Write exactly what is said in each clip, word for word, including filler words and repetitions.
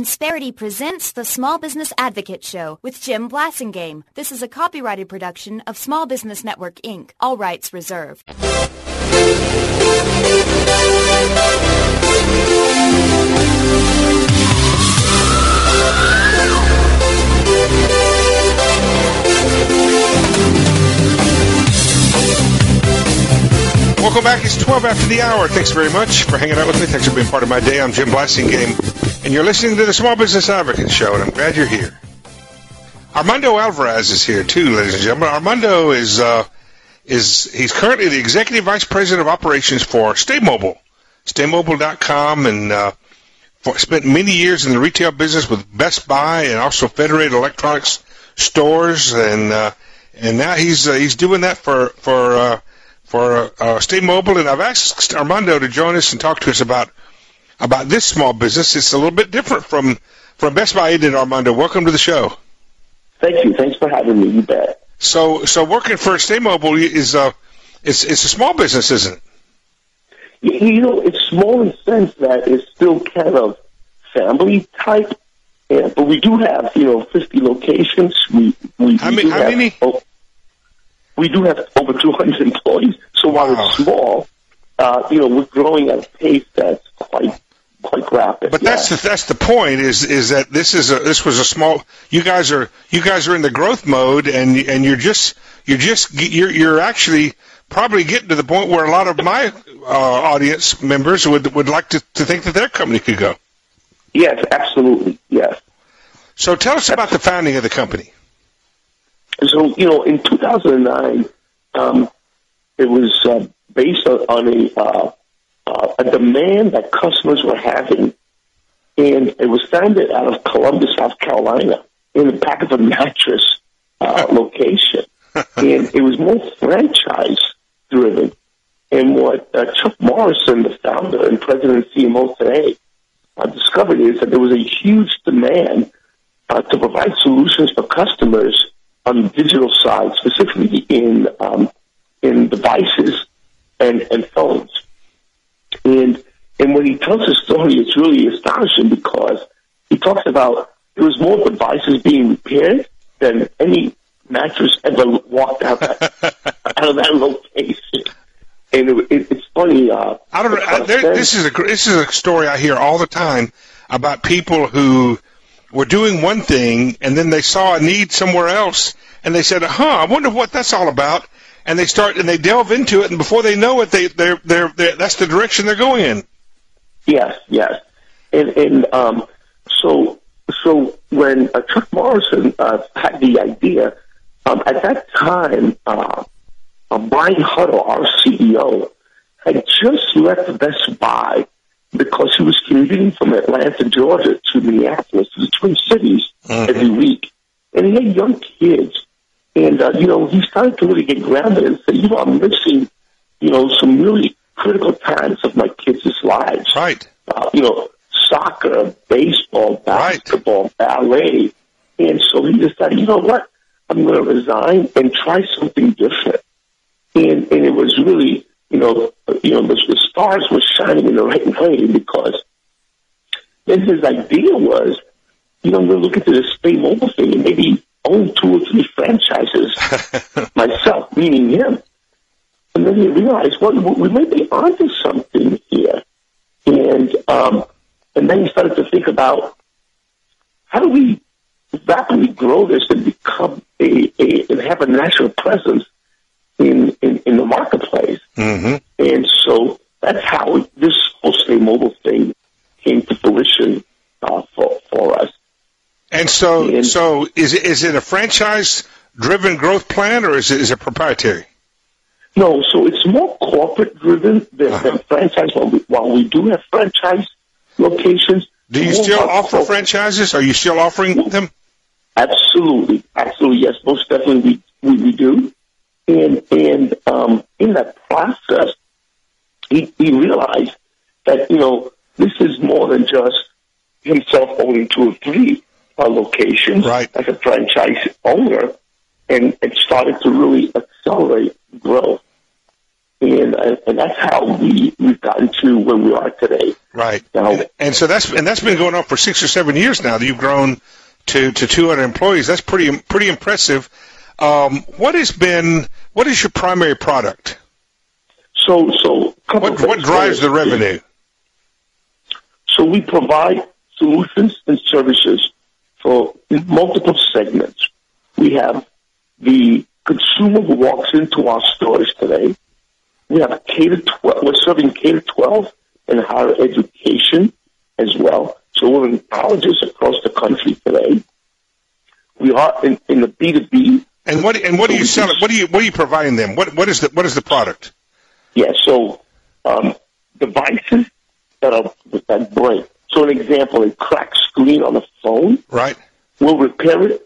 Insperity presents the Small Business Advocate Show with Jim Blasingame. This is a copyrighted production of Small Business Network, Incorporated. All rights reserved. Welcome back. It's twelve after the hour. Thanks very much for hanging out with me. Thanks for being part of my day. I'm Jim Blasingame, and you're listening to the Small Business Advocate Show, and I'm glad you're here. Armando Alvarez is here, too, ladies and gentlemen. Armando is, uh, is he's currently the Executive Vice President of Operations for Stay Mobile, stay mobile dot com, and uh, for, spent many years in the retail business with Best Buy and also Federated Electronics stores, and uh, and now he's uh, he's doing that for, for uh, for uh, Stay Mobile, and I've asked Armando to join us and talk to us about about this small business. It's a little bit different from, from Best Buy, isn't it, Armando? Welcome to the show. Thank you. Thanks for having me. You bet. So, so working for Stay Mobile is uh, it's it's a small business, isn't it? You, you know, it's small in the sense that it's still kind of family type, yeah, but we do have you know fifty locations. We we, how we many? Do How have, many? Oh, we do have over two hundred employees. So while Wow. it's small, uh, you know, we're growing at a pace that's quite quite rapid. But yeah. that's the, that's the point. Is is that this is a this was a small. You guys are you guys are in the growth mode, and and you're just you're just you're you're actually probably getting to the point where a lot of my uh, audience members would would like to, to think that their company could go. Yes, absolutely. Yes. So tell us about the founding of the company. So you know, in two thousand nine, um, it was uh, based on, on a uh, uh, a demand that customers were having, and it was founded out of Columbus, South Carolina, in the back of a mattress uh, location, and it was more franchise driven. And what uh, Chuck Morrison, the founder and president and C M O today, uh, discovered is that there was a huge demand uh, to provide solutions for customers on the digital side, specifically in um, in devices and, and phones. And and when he tells his story, it's really astonishing because he talks about there was more devices being repaired than any mattress ever walked out, out of that location. And it, it, it's funny. Uh, I don't know. I, there, this is a this is a story I hear all the time about people who were doing one thing and then they saw a need somewhere else and they said, "Huh, I wonder what that's all about." And they start and they delve into it, and before they know it, they they're they're, they're that's the direction they're going in. Yes, yes, and and um, so so when uh, Chuck Morrison uh, had the idea, um, at that time, uh, uh, Brian Huddle, our C E O, had just left Best Buy because he was commuting from Atlanta, Georgia, to Minneapolis, to the Twin Cities, mm-hmm. every week, and he had young kids. And, uh, you know, he started to really get grounded and say, you know, I'm missing, you know, some really critical times of my kids' lives. Right. Uh, you know, soccer, baseball, basketball, right. ballet. And so he decided, you know what, I'm going to resign and try something different. And and it was really, you know, you know, the, the stars were shining in the right way because then his idea was, you know, I'm going to look into this Stay Mobile thing and maybe own two or three franchises myself, meaning him. And then he realized, well, we may be onto something here. And um, and then he started to think about how do we rapidly grow this and become a, a and have a national presence in, in, in the marketplace. Mm-hmm. And so that's how this whole Stay Mobile thing came to fruition uh, for, for us. And so, and, so is it, is it a franchise-driven growth plan, or is it, is it proprietary? No, so it's more corporate-driven than, uh-huh. than franchise. While we, while we do have franchise locations, do you still offer corporate. franchises? Are you still offering them? Absolutely, absolutely. Yes, most definitely we we, we do. And and um, in that process, he, he realized that you know this is more than just himself owning two or three uh, locations right. as a franchise owner, and it started to really accelerate growth. And, uh, and that's how we, we've gotten to where we are today. Right. Now, and, and so that's and that's been going on for six or seven years now that you've grown to, to two hundred employees. That's pretty pretty impressive. Um, what has been what is your primary product? So so what what drives the revenue? So we provide solutions and services for multiple segments. We have the consumer who walks into our stores today. We have K to twelve. We're serving K to twelve and higher education as well. So we're in colleges across the country today. We are in, in the B two B. And what and what so do you sell? What do you what are you providing them? What what is the what is the product? Yeah. So um, devices that are that break. So an example, a cracked screen on a phone. Right. We'll repair it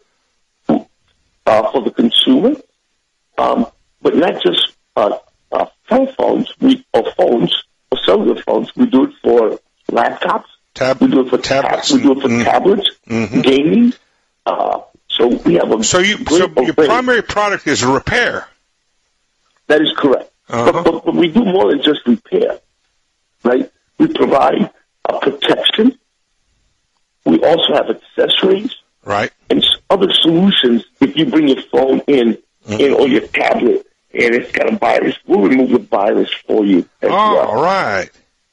uh, for the consumer, um, but not just uh, uh, cell phones we, or phones or cellular phones. We do it for laptops. Tab- we do it for tablets. Tab- we do it for mm-hmm. tablets, mm-hmm. gaming. Uh, so we have a so you so your primary product is repair. That is correct, uh-huh. but, but, but we do more than just repair, right? We provide uh, protection. We also have accessories, right, and other solutions. If you bring your phone in, mm-hmm. in or your tablet, and it's got a virus, we'll remove the virus for you. As oh, well. All right.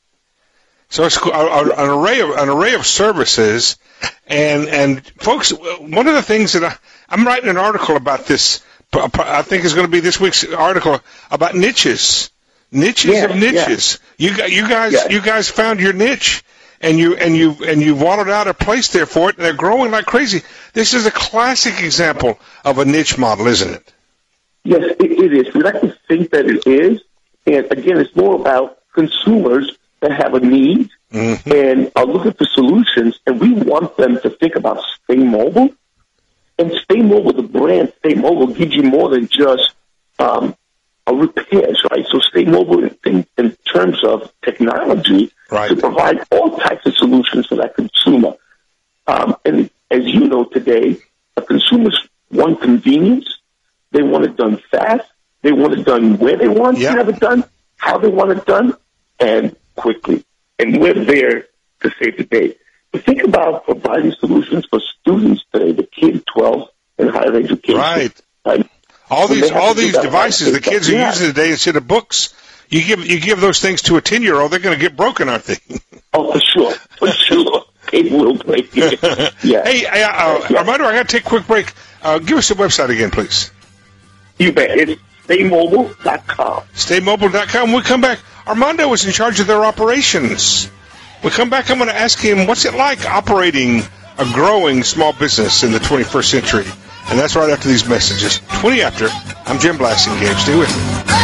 So it's an array of an array of services, and and folks, one of the things that I, I'm writing an article about this. I think is going to be this week's article about niches, niches yeah, of niches. Yeah. You you guys yeah. you guys found your niche, and you and you and you wallowed out a place there for it, and they're growing like crazy. This is a classic example of a niche model, isn't it? Yes, it, it is. We like to think that it is, and again, it's more about consumers that have a need mm-hmm. and are looking for solutions, and we want them to think about Stay Mobile. And Stay Mobile, the brand Stay Mobile, gives you more than just um, a repairs, right? So Stay Mobile, in, in terms of technology, right. to provide all types of solutions for that consumer. Um, and as you know today, a consumers want convenience. They want it done fast. They want it done where they want yep. to have it done, how they want it done, and quickly. And we're there to save the day. But think about providing solutions for students today, the K to twelve and higher education. Right. right? All when these all these devices the kids yeah. are using today instead of books, you give you give those things to a ten-year-old, they're going to get broken, aren't they? Oh, for sure. For sure. They will break. Yeah. Hey, uh, uh, yeah. Armando, I got to take a quick break. Uh, give us the website again, please. You bet. It's stay mobile dot com. stay mobile dot com. When we come back, Armando is in charge of their operations. We come back, I'm going to ask him, what's it like operating a growing small business in the twenty-first century? And that's right after these messages. twenty after, I'm Jim Blasingame. Stay with me.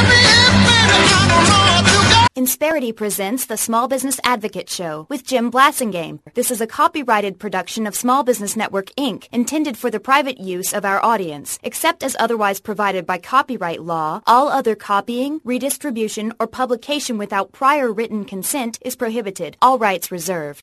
Insperity presents the Small Business Advocate Show with Jim Blasingame. This is a copyrighted production of Small Business Network, Incorporated, intended for the private use of our audience. Except as otherwise provided by copyright law, all other copying, redistribution, or publication without prior written consent is prohibited. All rights reserved.